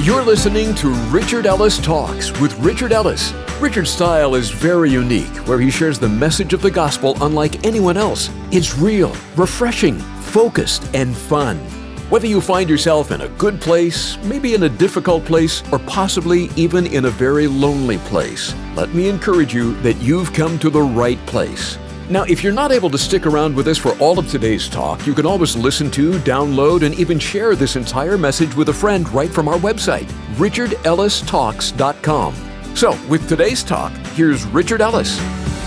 You're listening to Richard Ellis Talks with Richard Ellis. Richard's style is very unique, where he shares the message of the gospel unlike anyone else. It's real, refreshing, focused, and fun. Whether you find yourself in a good place, maybe in a difficult place, or possibly even in a very lonely place, let me encourage you that you've come to the right place. Now, if you're not able to stick around with us for all of today's talk, you can always listen to, download, and even share this entire message with a friend right from our website, richardellistalks.com. So, with today's talk, here's Richard Ellis.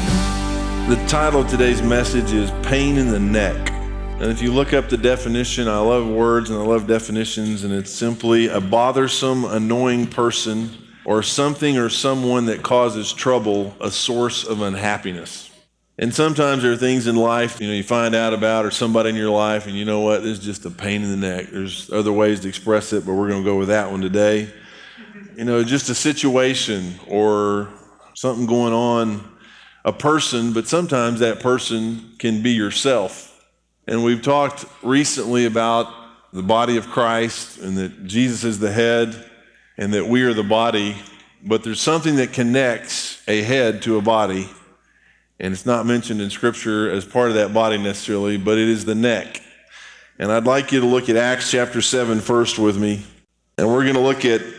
The title of today's message is Pain in the Neck. And if you look up the definition, I love words and I love definitions, and it's simply a bothersome, annoying person or something or someone that causes trouble, a source of unhappiness. And sometimes there are things in life, you find out about or somebody in your life, and you know what, this is just a pain in the neck. There's other ways to express it, but we're going to go with that one today. Just a situation or something going on, a person, but sometimes that person can be yourself. And we've talked recently about the body of Christ and that Jesus is the head and that we are the body, but there's something that connects a head to a body. And it's not mentioned in Scripture as part of that body necessarily, but it is the neck. And I'd like you to look at Acts chapter 7 first with me. And we're going to look at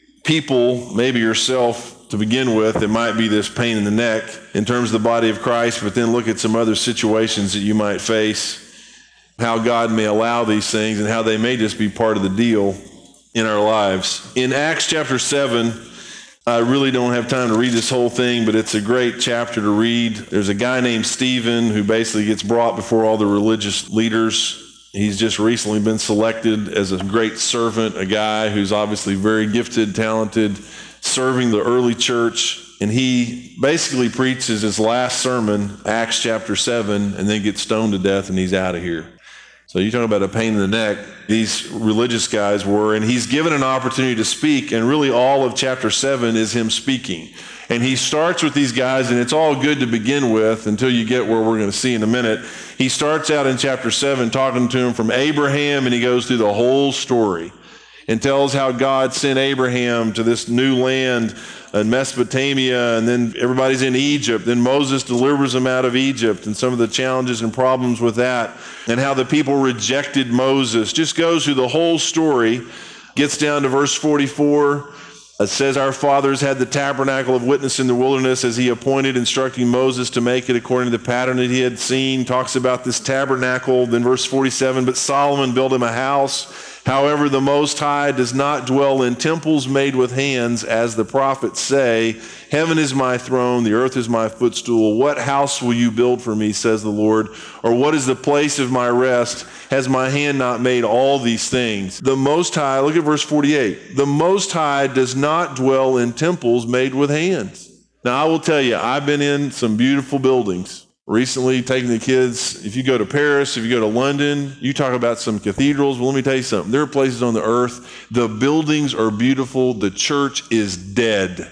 people, maybe yourself to begin with, that might be this pain in the neck in terms of the body of Christ, but then look at some other situations that you might face, how God may allow these things and how they may just be part of the deal in our lives. In Acts chapter 7, I really don't have time to read this whole thing, but it's a great chapter to read. There's a guy named Stephen who basically gets brought before all the religious leaders. He's just recently been selected as a great servant, a guy who's obviously very gifted, talented, serving the early church. And he basically preaches his last sermon, Acts chapter 7, and then gets stoned to death, and he's out of here. So you talk about a pain in the neck, these religious guys were, and he's given an opportunity to speak, and really all of chapter 7 is him speaking. And he starts with these guys, and it's all good to begin with until you get where we're going to see in a minute. He starts out in chapter 7 talking to him from Abraham, and he goes through the whole story and tells how God sent Abraham to this new land in Mesopotamia, and then everybody's in Egypt. Then Moses delivers them out of Egypt and some of the challenges and problems with that, and how the people rejected Moses. Just goes through the whole story, gets down to verse 44. It says, our fathers had the tabernacle of witness in the wilderness as he appointed, instructing Moses to make it according to the pattern that he had seen. Talks about this tabernacle. Then verse 47, but Solomon built him a house. However, the Most High does not dwell in temples made with hands, as the prophets say, heaven is my throne, the earth is my footstool. What house will you build for me, says the Lord? Or what is the place of my rest? Has my hand not made all these things? The Most High, look at verse 48. The Most High does not dwell in temples made with hands. Now, I will tell you, I've been in some beautiful buildings. Recently, taking the kids, if you go to Paris, if you go to London, you talk about some cathedrals. Well, let me tell you something. There are places on the earth, the buildings are beautiful, the church is dead.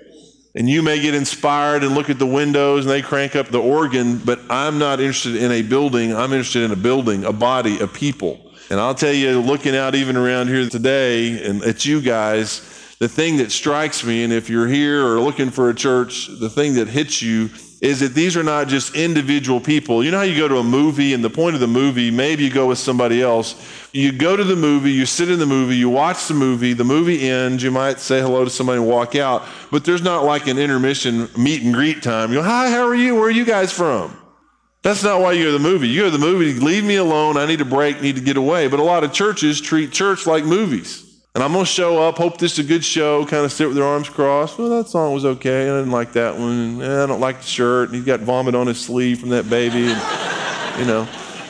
And you may get inspired and look at the windows and they crank up the organ, but I'm not interested in a building. I'm interested in a building, a body, a people. And I'll tell you, looking out even around here today and at you guys, the thing that strikes me, and if you're here or looking for a church, the thing that hits you is that these are not just individual people. You know how you go to a movie, and the point of the movie, maybe you go with somebody else. You go to the movie, you sit in the movie, you watch the movie ends, you might say hello to somebody and walk out, but there's not like an intermission meet and greet time. You go, hi, how are you? Where are you guys from? That's not why you go to the movie. You go to the movie, leave me alone, I need a break, need to get away. But a lot of churches treat church like movies. And I'm going to show up, hope this is a good show, kind of sit with their arms crossed. Well, that song was okay. I didn't like that one. I don't like the shirt. And he's got vomit on his sleeve from that baby. And,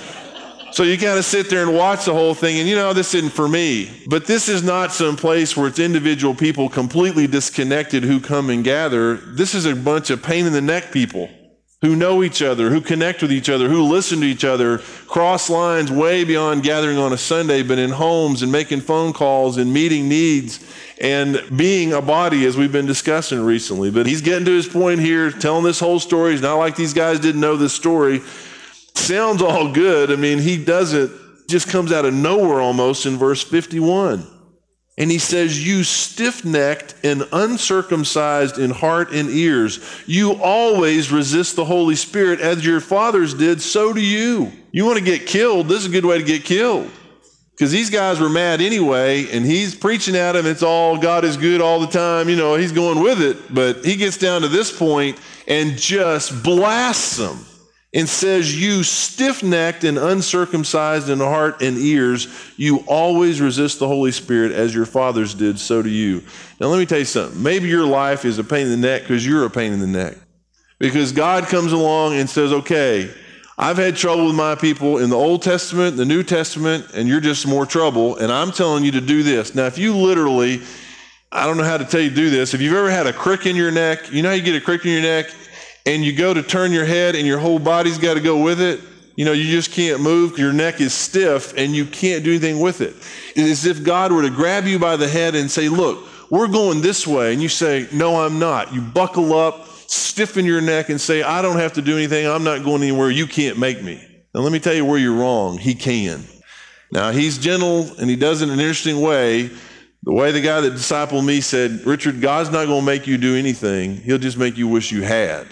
So you kind of sit there and watch the whole thing. And this isn't for me. But this is not some place where it's individual people completely disconnected who come and gather. This is a bunch of pain in the neck people who know each other, who connect with each other, who listen to each other, cross lines way beyond gathering on a Sunday, but in homes and making phone calls and meeting needs and being a body, as we've been discussing recently. But he's getting to his point here, telling this whole story. It's not like these guys didn't know this story. Sounds all good. He doesn't, just comes out of nowhere almost in verse 51. And he says, you stiff-necked and uncircumcised in heart and ears, you always resist the Holy Spirit as your fathers did, so do you. You want to get killed, this is a good way to get killed. Because these guys were mad anyway, and he's preaching at them, it's all God is good all the time, he's going with it. But he gets down to this point and just blasts them and says, you stiff-necked and uncircumcised in heart and ears, you always resist the Holy Spirit as your fathers did, so do you. Now let me tell you something. Maybe your life is a pain in the neck because you're a pain in the neck. Because God comes along and says, okay, I've had trouble with my people in the Old Testament, the New Testament, and you're just more trouble, and I'm telling you to do this. Now if you literally, I don't know how to tell you to do this, if you've ever had a crick in your neck, you know how you get a crick in your neck? And you go to turn your head and your whole body's got to go with it. You just can't move. Your neck is stiff and you can't do anything with it. It's as if God were to grab you by the head and say, look, we're going this way. And you say, no, I'm not. You buckle up, stiffen your neck and say, I don't have to do anything. I'm not going anywhere. You can't make me. Now, let me tell you where you're wrong. He can. Now, he's gentle and he does it in an interesting way. The way the guy that discipled me said, Richard, God's not going to make you do anything. He'll just make you wish you had.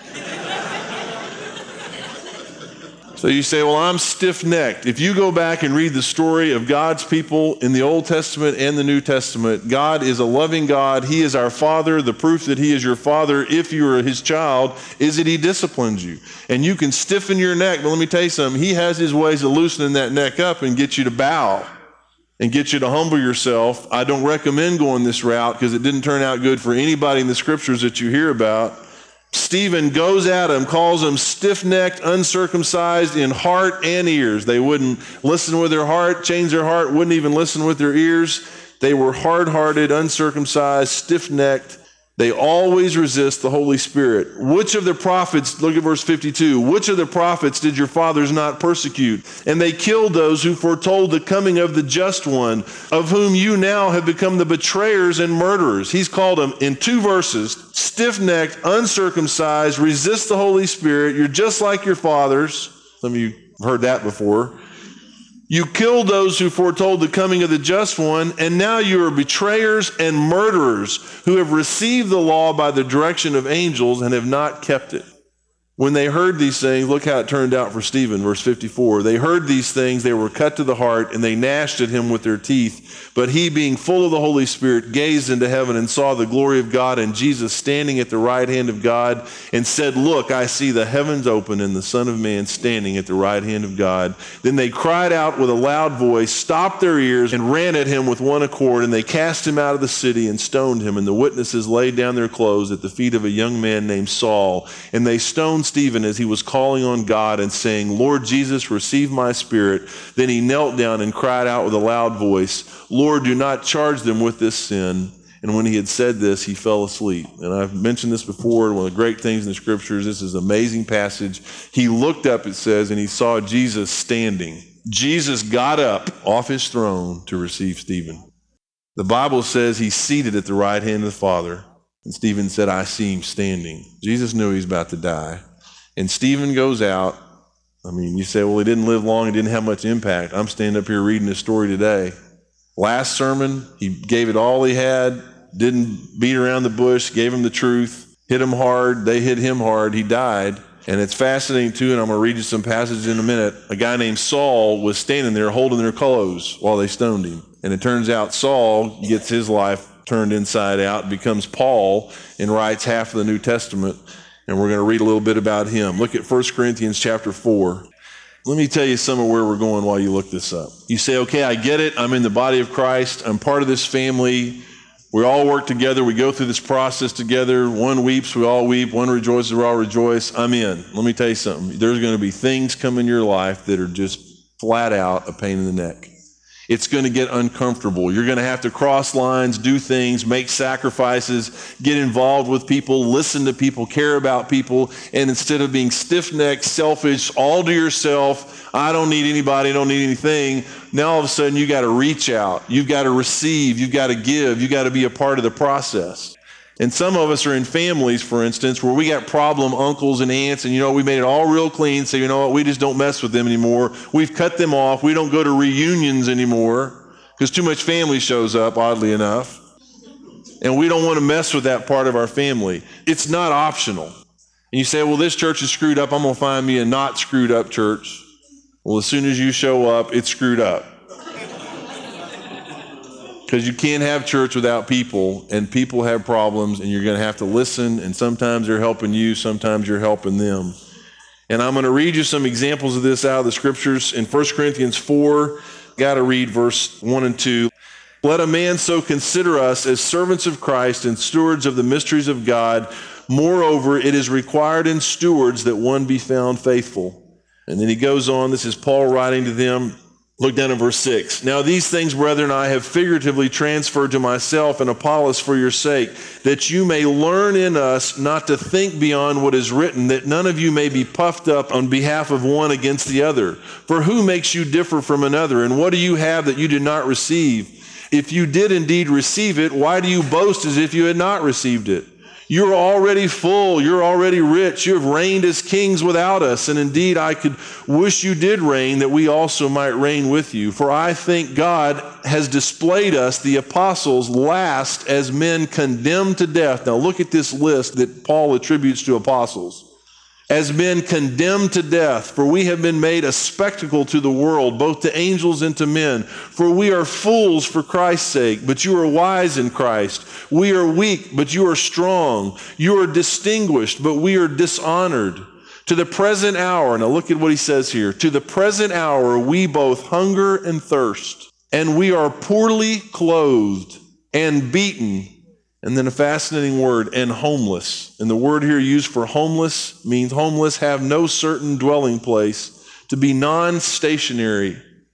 So you say, well, I'm stiff-necked. If you go back and read the story of God's people in the Old Testament and the New Testament, God is a loving God. He is our Father. The proof that he is your Father, if you are his child, is that he disciplines you. And you can stiffen your neck, but let me tell you something. He has his ways of loosening that neck up and get you to bow and get you to humble yourself. I don't recommend going this route because it didn't turn out good for anybody in the scriptures that you hear about. Stephen goes at him, calls them stiff-necked, uncircumcised in heart and ears. They wouldn't listen with their heart, change their heart, wouldn't even listen with their ears. They were hard-hearted, uncircumcised, stiff-necked. They always resist the Holy Spirit. Which of the prophets, look at verse 52, which of the prophets did your fathers not persecute? And they killed those who foretold the coming of the just one, of whom you now have become the betrayers and murderers. He's called them in 2 verses, stiff-necked, uncircumcised, resist the Holy Spirit. You're just like your fathers. Some of you have heard that before. You killed those who foretold the coming of the just one, and now you are betrayers and murderers who have received the law by the direction of angels and have not kept it. When they heard these things, look how it turned out for Stephen, verse 54. They heard these things, they were cut to the heart, and they gnashed at him with their teeth. But he, being full of the Holy Spirit, gazed into heaven and saw the glory of God and Jesus standing at the right hand of God, and said, look, I see the heavens open and the Son of Man standing at the right hand of God. Then they cried out with a loud voice, stopped their ears, and ran at him with one accord, and they cast him out of the city and stoned him. And the witnesses laid down their clothes at the feet of a young man named Saul, and they stoned Stephen as he was calling on God and saying, Lord Jesus, receive my spirit. Then he knelt down and cried out with a loud voice, Lord, do not charge them with this sin. And when he had said this, he fell asleep. And I've mentioned this before, one of the great things in the scriptures, this is an amazing passage. He looked up, it says, and he saw Jesus standing. Jesus got up off his throne to receive Stephen. The Bible says he's seated at the right hand of the Father. And Stephen said, I see him standing. Jesus knew he was about to die. And Stephen goes out. I mean, you say, well, he didn't live long. He didn't have much impact. I'm standing up here reading his story today. Last sermon, he gave it all he had, didn't beat around the bush, gave him the truth, hit him hard. They hit him hard. He died. And it's fascinating, too, and I'm going to read you some passages in a minute. A guy named Saul was standing there holding their clothes while they stoned him. And it turns out Saul gets his life turned inside out, becomes Paul, and writes half of the New Testament. And we're going to read a little bit about him. Look at 1 Corinthians chapter 4. Let me tell you some of where we're going while you look this up. You say, okay, I get it. I'm in the body of Christ. I'm part of this family. We all work together. We go through this process together. One weeps, we all weep. One rejoices, we all rejoice. I'm in. Let me tell you something. There's going to be things come in your life that are just flat out a pain in the neck. It's going to get uncomfortable. You're going to have to cross lines, do things, make sacrifices, get involved with people, listen to people, care about people. And instead of being stiff-necked, selfish, all to yourself, I don't need anybody, I don't need anything. Now all of a sudden you got to reach out. You've got to receive. You've got to give. You've got to be a part of the process. And some of us are in families, for instance, where we got problem uncles and aunts, and we made it all real clean, so we just don't mess with them anymore. We've cut them off. We don't go to reunions anymore because too much family shows up, oddly enough. And we don't want to mess with that part of our family. It's not optional. And you say, well, this church is screwed up. I'm going to find me a not screwed up church. Well, as soon as you show up, it's screwed up. Because you can't have church without people, and people have problems, and you're going to have to listen, and sometimes they're helping you, sometimes you're helping them. And I'm going to read you some examples of this out of the scriptures. In 1 Corinthians 4, got to read verse 1 and 2. Let a man so consider us as servants of Christ and stewards of the mysteries of God. Moreover, it is required in stewards that one be found faithful. And then he goes on, this is Paul writing to them. Look down at verse 6. Now these things, brethren, I have figuratively transferred to myself and Apollos for your sake, that you may learn in us not to think beyond what is written, that none of you may be puffed up on behalf of one against the other. For who makes you differ from another? And what do you have that you did not receive? If you did indeed receive it, why do you boast as if you had not received it? You're already full. You're already rich. You have reigned as kings without us. And indeed, I could wish you did reign, that we also might reign with you. For I think God has displayed us, the apostles, last as men condemned to death. Now look at this list that Paul attributes to apostles. As men condemned to death, for we have been made a spectacle to the world, both to angels and to men. For we are fools for Christ's sake, but you are wise in Christ. We are weak, but you are strong. You are distinguished, but we are dishonored. To the present hour, now look at what he says here. To the present hour, we both hunger and thirst, and we are poorly clothed and beaten. And then a fascinating word, and homeless. And the word here used for homeless means homeless, have no certain dwelling place, to be non-stationary.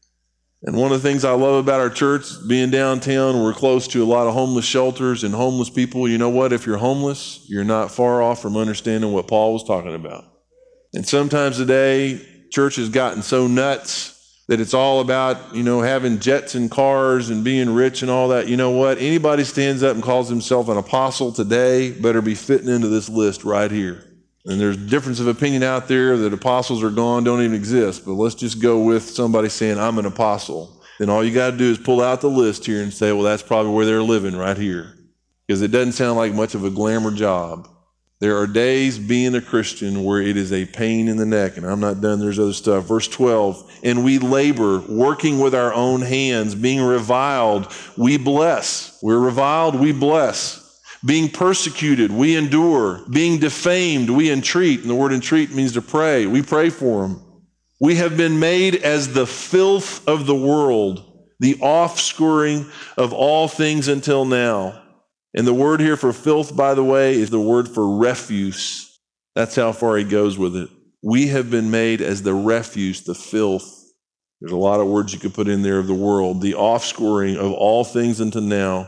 And one of the things I love about our church, being downtown, we're close to a lot of homeless shelters and homeless people. You know what? If you're homeless, you're not far off from understanding what Paul was talking about. And sometimes today, church has gotten so nuts that it's all about, having jets and cars and being rich and all that. You know what? Anybody stands up and calls himself an apostle today better be fitting into this list right here. And there's difference of opinion out there that apostles are gone, don't even exist. But let's just go with somebody saying, I'm an apostle. Then all you got to do is pull out the list here and say, well, that's probably where they're living right here. Because it doesn't sound like much of a glamour job. There are days being a Christian where it is a pain in the neck, and I'm not done, there's other stuff. Verse 12, and we labor, working with our own hands, being reviled, we bless. We're reviled, we bless. Being persecuted, we endure. Being defamed, we entreat. And the word entreat means to pray. We pray for them. We have been made as the filth of the world, the offscouring of all things until now. And the word here for filth, by the way, is the word for refuse. That's how far he goes with it. We have been made as the refuse, the filth. There's a lot of words you could put in there of the world. The offscouring of all things unto now.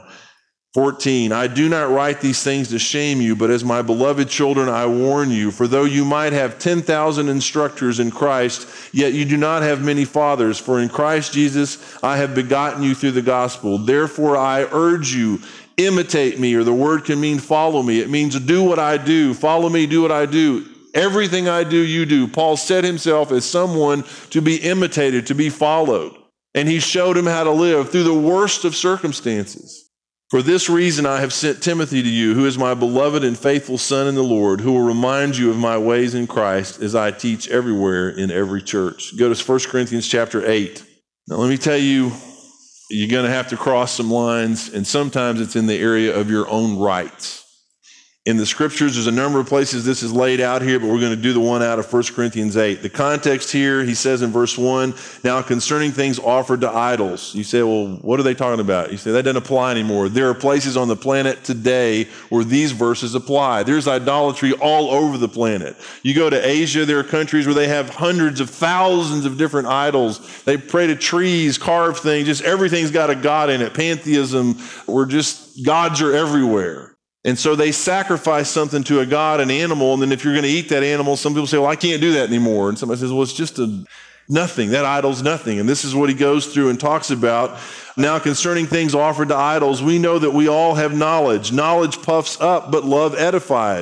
14, I do not write these things to shame you, but as my beloved children, I warn you. For though you might have 10,000 instructors in Christ, yet you do not have many fathers. For in Christ Jesus, I have begotten you through the gospel. Therefore, I urge you, imitate me, or the word can mean follow me. It means do what I do. Follow me, do what I do. Everything I do, you do. Paul set himself as someone to be imitated, to be followed. And he showed him how to live through the worst of circumstances. For this reason I have sent Timothy to you, who is my beloved and faithful son in the Lord, who will remind you of my ways in Christ as I teach everywhere in every church. Go to 1 Corinthians chapter 8. Now let me tell you, you're going to have to cross some lines, and sometimes it's in the area of your own rights. In the scriptures, there's a number of places this is laid out here, but we're going to do the one out of 1 Corinthians 8. The context here, he says in verse 1, now concerning things offered to idols. You say, well, what are they talking about? You say, that doesn't apply anymore. There are places on the planet today where these verses apply. There's idolatry all over the planet. You go to Asia, there are countries where they have hundreds of thousands of different idols. They pray to trees, carve things, just everything's got a god in it. Pantheism, gods are everywhere. And so they sacrifice something to a god, an animal, and then if you're going to eat that animal, some people say, well, I can't do that anymore. And somebody says, well, it's just nothing. That idol's nothing. And this is what he goes through and talks about. Now, concerning things offered to idols, we know that we all have knowledge. Knowledge puffs up, but love edifies.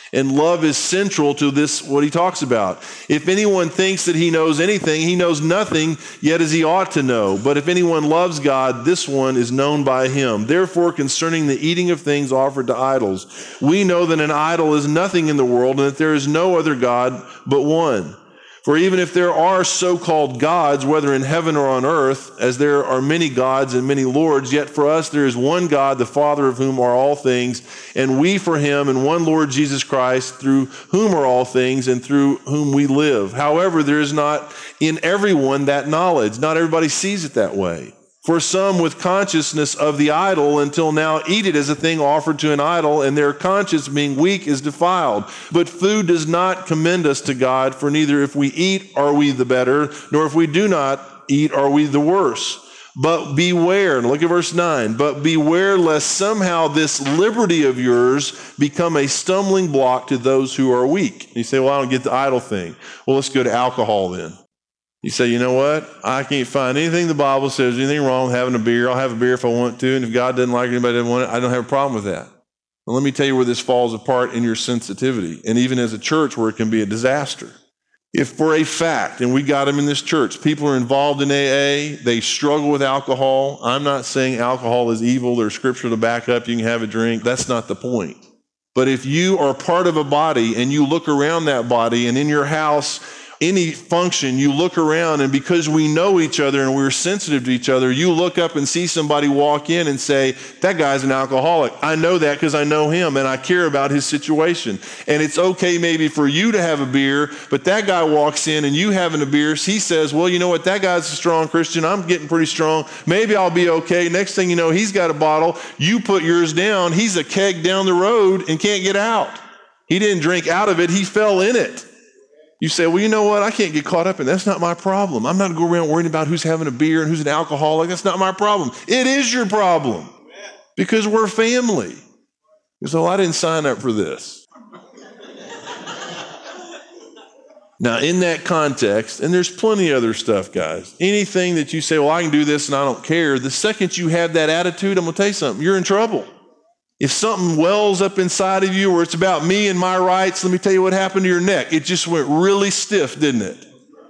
And love is central to this, what he talks about. If anyone thinks that he knows anything, he knows nothing, yet as he ought to know. But if anyone loves God, this one is known by him. Therefore, concerning the eating of things offered to idols, we know that an idol is nothing in the world, and that there is no other God but one. For even if there are so-called gods, whether in heaven or on earth, as there are many gods and many lords, yet for us there is one God, the Father of whom are all things, and we for him, and one Lord Jesus Christ, through whom are all things, and through whom we live. However, there is not in everyone that knowledge. Not everybody sees it that way. For some with consciousness of the idol until now eat it as a thing offered to an idol, and their conscience being weak is defiled. But food does not commend us to God, for neither if we eat are we the better, nor if we do not eat are we the worse. But beware, and look at verse 9, but beware lest somehow this liberty of yours become a stumbling block to those who are weak. You say, well, I don't get the idol thing. Well, let's go to alcohol then. You say, you know what? I can't find anything the Bible says, anything wrong with having a beer. I'll have a beer if I want to, and if God doesn't like it, anybody doesn't want it, I don't have a problem with that. Well, let me tell you where this falls apart in your sensitivity, and even as a church where it can be a disaster. If for a fact, and we got them in this church, people are involved in AA, they struggle with alcohol. I'm not saying alcohol is evil. There's scripture to back up. You can have a drink. That's not the point. But if you are part of a body and you look around that body, and in your house, any function, you look around, and because we know each other and we're sensitive to each other, you look up and see somebody walk in and say, that guy's an alcoholic. I know that because I know him and I care about his situation. And it's okay maybe for you to have a beer, but that guy walks in and you having a beer, he says, well, you know what, that guy's a strong Christian. I'm getting pretty strong. Maybe I'll be okay. Next thing you know, he's got a bottle. You put yours down. He's a keg down the road and can't get out. He didn't drink out of it. He fell in it. You say, well, you know what? I can't get caught up in that. That's not my problem. I'm not going around worrying about who's having a beer and who's an alcoholic. That's not my problem. It is your problem because we're family. So I didn't sign up for this. Now, in that context, and there's plenty of other stuff, guys, anything that you say, well, I can do this and I don't care, the second you have that attitude, I'm going to tell you something, you're in trouble. If something wells up inside of you where it's about me and my rights, let me tell you what happened to your neck. It just went really stiff, didn't it?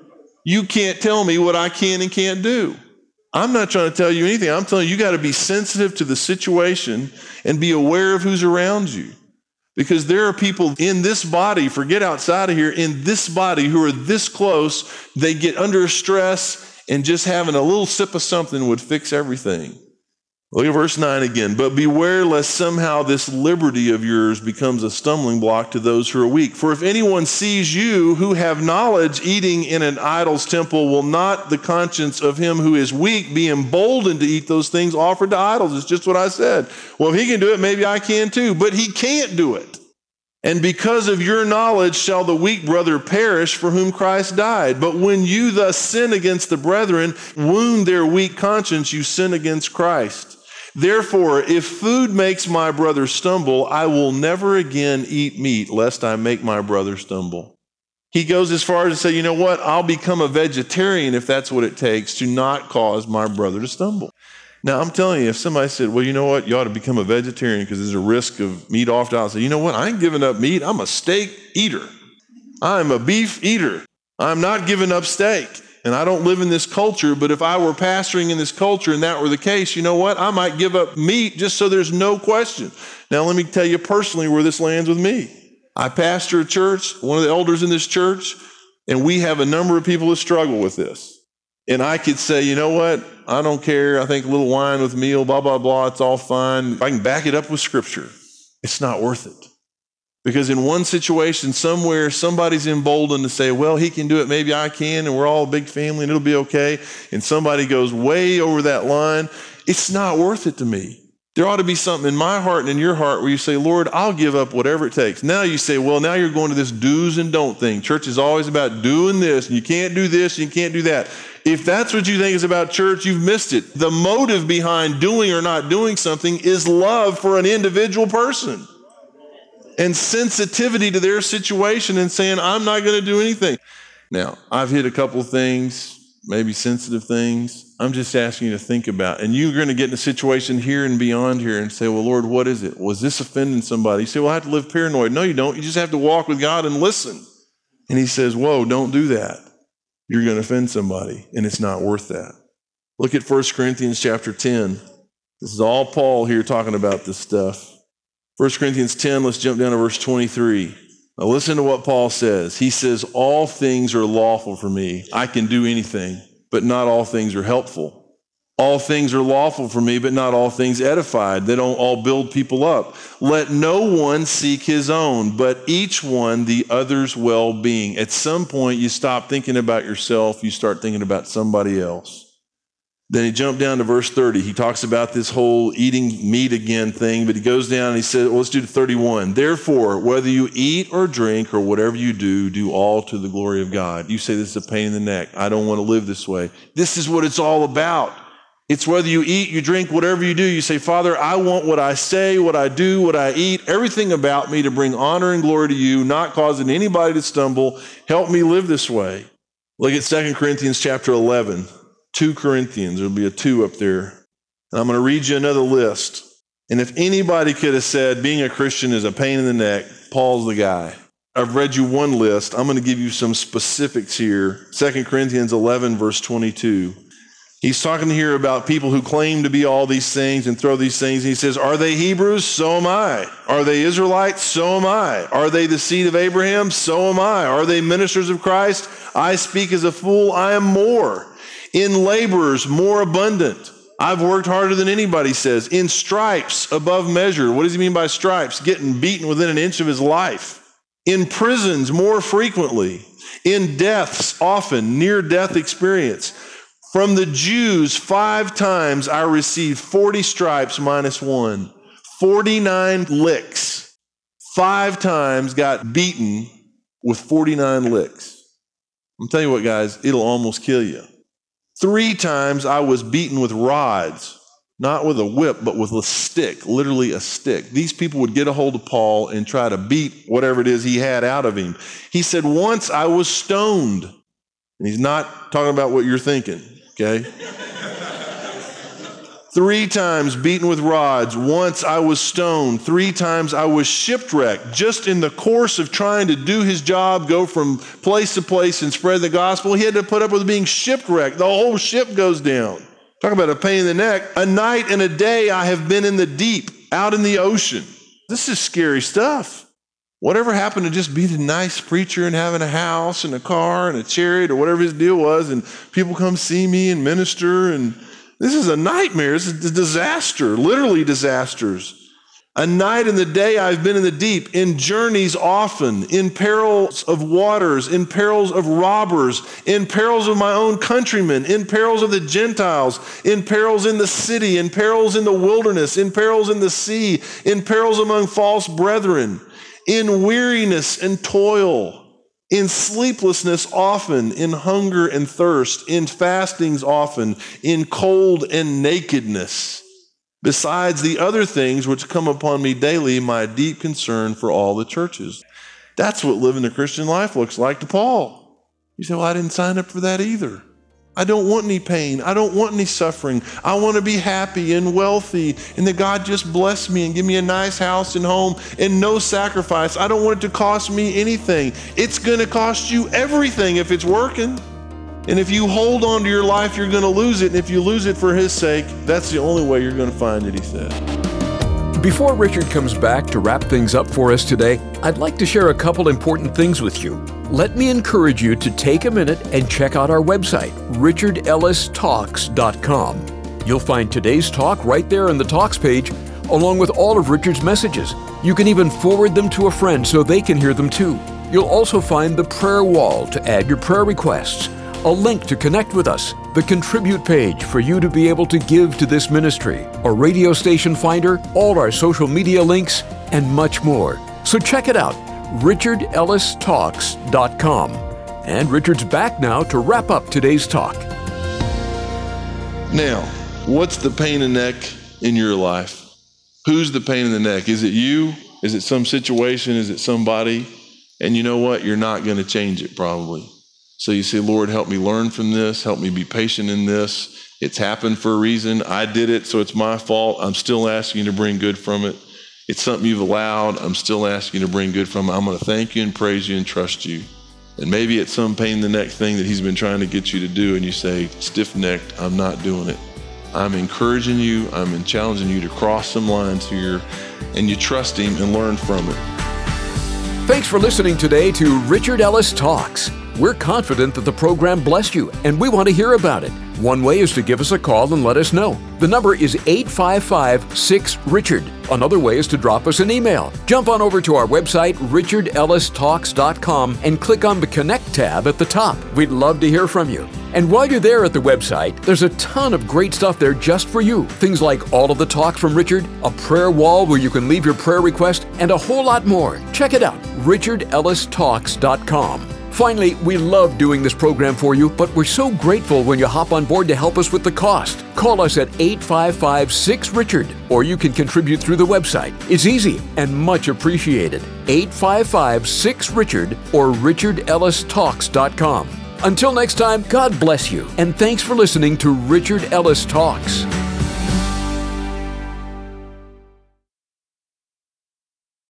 You can't tell me what I can and can't do. I'm not trying to tell you anything. I'm telling you, you got to be sensitive to the situation and be aware of who's around you. Because there are people in this body, forget outside of here, in this body who are this close, they get under stress and just having a little sip of something would fix everything. Look at verse 9 again. But beware lest somehow this liberty of yours becomes a stumbling block to those who are weak. For if anyone sees you who have knowledge eating in an idol's temple, will not the conscience of him who is weak be emboldened to eat those things offered to idols? It's just what I said. Well, if he can do it, maybe I can too. But he can't do it. And because of your knowledge shall the weak brother perish for whom Christ died. But when you thus sin against the brethren, wound their weak conscience, you sin against Christ. Therefore, if food makes my brother stumble, I will never again eat meat, lest I make my brother stumble. He goes as far as to say, you know what? I'll become a vegetarian if that's what it takes to not cause my brother to stumble. Now, I'm telling you, if somebody said, well, you know what? You ought to become a vegetarian because there's a risk of meat off the I'll say, you know what? I ain't giving up meat. I'm a steak eater. I'm a beef eater. I'm not giving up steak. And I don't live in this culture, but if I were pastoring in this culture and that were the case, you know what? I might give up meat just so there's no question. Now, let me tell you personally where this lands with me. I pastor a church, one of the elders in this church, and we have a number of people that struggle with this. And I could say, you know what? I don't care. I think a little wine with meal, blah, blah, blah. It's all fine. If I can back it up with scripture, it's not worth it. Because in one situation, somewhere, somebody's emboldened to say, well, he can do it, maybe I can, and we're all a big family, and it'll be okay. And somebody goes way over that line. It's not worth it to me. There ought to be something in my heart and in your heart where you say, Lord, I'll give up whatever it takes. Now you say, well, now you're going to this do's and don't thing. Church is always about doing this, and you can't do this, and you can't do that. If that's what you think is about church, you've missed it. The motive behind doing or not doing something is love for an individual person. And sensitivity to their situation and saying, I'm not going to do anything. Now, I've hit a couple of things, maybe sensitive things. I'm just asking you to think about. And you're going to get in a situation here and beyond here and say, well, Lord, what is it? Was this offending somebody? You say, well, I have to live paranoid. No, you don't. You just have to walk with God and listen. And he says, whoa, don't do that. You're going to offend somebody, and it's not worth that. Look at 1 Corinthians chapter 10. This is all Paul here talking about this stuff. 1 Corinthians 10, let's jump down to verse 23. Now listen to what Paul says. He says, all things are lawful for me. I can do anything, but not all things are helpful. All things are lawful for me, but not all things edified. They don't all build people up. Let no one seek his own, but each one the other's well-being. At some point, you stop thinking about yourself. You start thinking about somebody else. Then he jumped down to verse 30. He talks about this whole eating meat again thing, but he goes down and he says, well, let's do 31. Therefore, whether you eat or drink or whatever you do, do all to the glory of God. You say this is a pain in the neck. I don't want to live this way. This is what it's all about. It's whether you eat, you drink, whatever you do. You say, Father, I want what I say, what I do, what I eat, everything about me to bring honor and glory to you, not causing anybody to stumble. Help me live this way. Look at 2 Corinthians chapter 11. 2 Corinthians, there'll be a 2 up there. And I'm going to read you another list. And if anybody could have said being a Christian is a pain in the neck, Paul's the guy. I've read you one list. I'm going to give you some specifics here. 2 Corinthians 11, verse 22. He's talking here about people who claim to be all these things and throw these things. And he says, are they Hebrews? So am I. Are they Israelites? So am I. Are they the seed of Abraham? So am I. Are they ministers of Christ? I speak as a fool. I am more. In laborers, more abundant. I've worked harder than anybody says. In stripes, above measure. What does he mean by stripes? Getting beaten within an inch of his life. In prisons, more frequently. In deaths, often. Near-death experience. From the Jews, 5 times I received 40 stripes minus 1. 49 licks. 5 times got beaten with 49 licks. I'm telling you what, guys, it'll almost kill you. 3 times I was beaten with rods, not with a whip, but with a stick, literally a stick. These people would get a hold of Paul and try to beat whatever it is he had out of him. He said, once I was stoned. And he's not talking about what you're thinking, okay? 3 times beaten with rods. Once I was stoned. 3 times I was shipwrecked. Just in the course of trying to do his job, go from place to place and spread the gospel, he had to put up with being shipwrecked. The whole ship goes down. Talk about a pain in the neck. A night and a day I have been in the deep, out in the ocean. This is scary stuff. Whatever happened to just being a nice preacher and having a house and a car and a chariot or whatever his deal was, and people come see me and minister, and this is a nightmare. This is a disaster, literally disasters. A night and the day I've been in the deep, in journeys often, in perils of waters, in perils of robbers, in perils of my own countrymen, in perils of the Gentiles, in perils in the city, in perils in the wilderness, in perils in the sea, in perils among false brethren, in weariness and toil, in sleeplessness often, in hunger and thirst, in fastings often, in cold and nakedness. Besides the other things which come upon me daily, my deep concern for all the churches. That's what living the Christian life looks like to Paul. You say, well, I didn't sign up for that either. I don't want any pain. I don't want any suffering. I want to be happy and wealthy and that God just bless me and give me a nice house and home and no sacrifice. I don't want it to cost me anything. It's going to cost you everything if it's working. And if you hold on to your life, you're going to lose it. And if you lose it for his sake, that's the only way you're going to find it, he said. Before Richard comes back to wrap things up for us today, I'd like to share a couple important things with you. Let me encourage you to take a minute and check out our website, richardellistalks.com. You'll find today's talk right there in the Talks page, along with all of Richard's messages. You can even forward them to a friend so they can hear them too. You'll also find the prayer wall to add your prayer requests, a link to connect with us, the Contribute page for you to be able to give to this ministry, a radio station finder, all our social media links, and much more. So check it out, richardellistalks.com. And Richard's back now to wrap up today's talk. Now, what's the pain in the neck in your life? Who's the pain in the neck? Is it you? Is it some situation? Is it somebody? And you know what? You're not going to change it probably. So you say, Lord, help me learn from this. Help me be patient in this. It's happened for a reason. I did it, so it's my fault. I'm still asking you to bring good from it. It's something you've allowed. I'm still asking you to bring good from it. I'm going to thank you and praise you and trust you. And maybe it's some pain in the neck thing that he's been trying to get you to do, and you say, stiff-necked, I'm not doing it. I'm encouraging you. I'm challenging you to cross some lines here, and you trust him and learn from it. Thanks for listening today to Richard Ellis Talks. We're confident that the program blessed you, and we want to hear about it. One way is to give us a call and let us know. The number is 855-6-RICHARD. Another way is to drop us an email. Jump on over to our website, richardellistalks.com, and click on the Connect tab at the top. We'd love to hear from you. And while you're there at the website, there's a ton of great stuff there just for you. Things like all of the talks from Richard, a prayer wall where you can leave your prayer request, and a whole lot more. Check it out, richardellistalks.com. Finally, we love doing this program for you, but we're so grateful when you hop on board to help us with the cost. Call us at 855-6-RICHARD, or you can contribute through the website. It's easy and much appreciated. 855-6-RICHARD or richardellistalks.com. Until next time, God bless you, and thanks for listening to Richard Ellis Talks.